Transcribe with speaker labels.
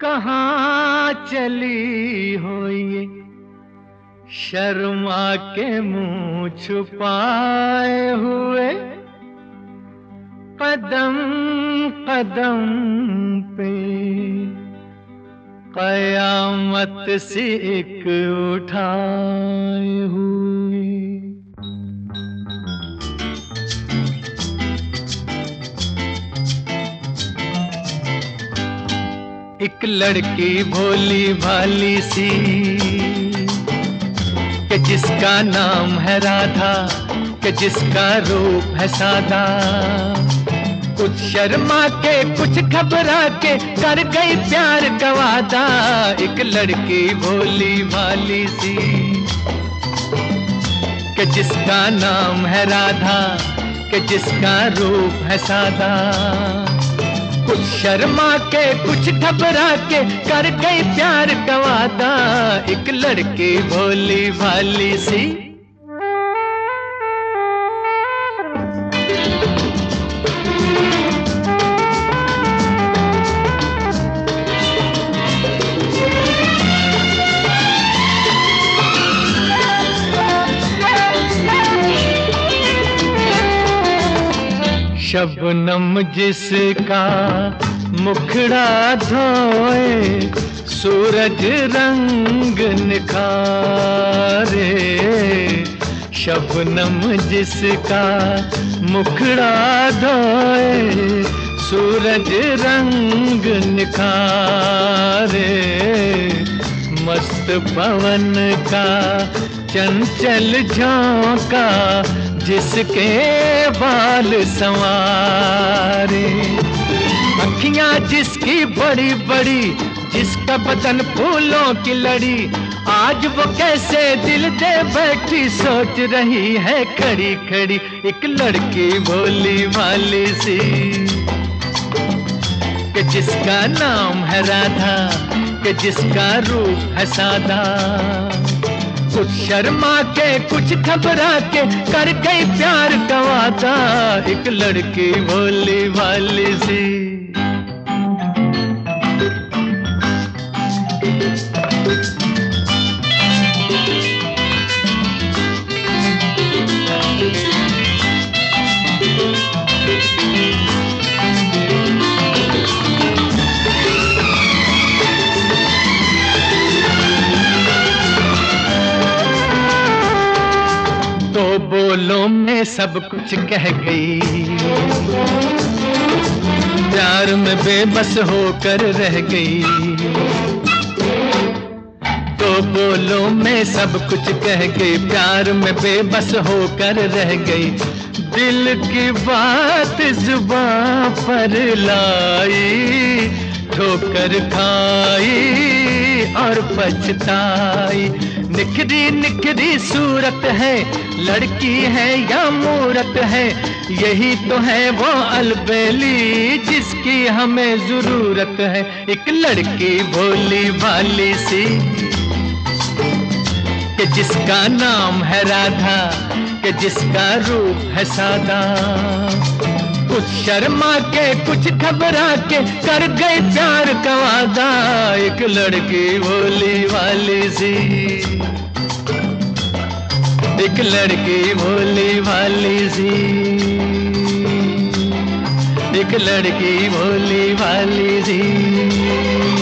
Speaker 1: कहाँ चली हो ये शर्मा के मुंह छुपाए हुए, कदम कदम पे कयामत सी एक उठाए हुए। एक लड़की भोली भाली सी कि जिसका नाम है राधा, कि जिसका रूप है सादा, कुछ शर्मा के कुछ घबरा के कर गई प्यार का वादा। एक लड़की भोली भाली सी कि जिसका नाम है राधा, कि जिसका रूप है सादा, कुछ शर्मा के कुछ घबरा के कर गई प्यार का वादा। एक लड़की भोली भाली सी। शबनम जिसका मुखड़ा धोए, सूरज रंग निखारे। शबनम जिसका मुखड़ा धोए, सूरज रंग निखारे। मस्त पवन का चंचल झोंका जिसके बाल संवारे। अखियां जिसकी बड़ी बड़ी, जिसका बदन फूलों की लड़ी, आज वो कैसे दिल दे बैठी सोच रही है खड़ी खड़ी। एक लड़की भोली भाली सी कि जिसका नाम है राधा, कि जिसका रूप है सादा, कुछ शर्मा के कुछ घबरा के कर गई प्यार का वादा। एक लड़की भोली भाली सी। तो बोलों में सब कुछ कह गई, प्यार में बेबस होकर रह गई। तो बोलों में सब कुछ कह गई, प्यार में बेबस होकर रह गई। दिल की बात जुबां पर लाई, ठोकर खाई और पछताई। निखरी निखरी सूरत है, लड़की है या मूरत है, यही तो है वो अलबेली जिसकी हमें जरूरत है। एक लड़की भोली भाली सी कि जिसका नाम है राधा, कि जिसका रूप है सादा, कुछ शर्मा के कुछ घबरा के कर गई प्यार का वादा। एक लड़की भोली भाली सी, एक लड़की भोली भाली सी, एक लड़की भोली भाली सी।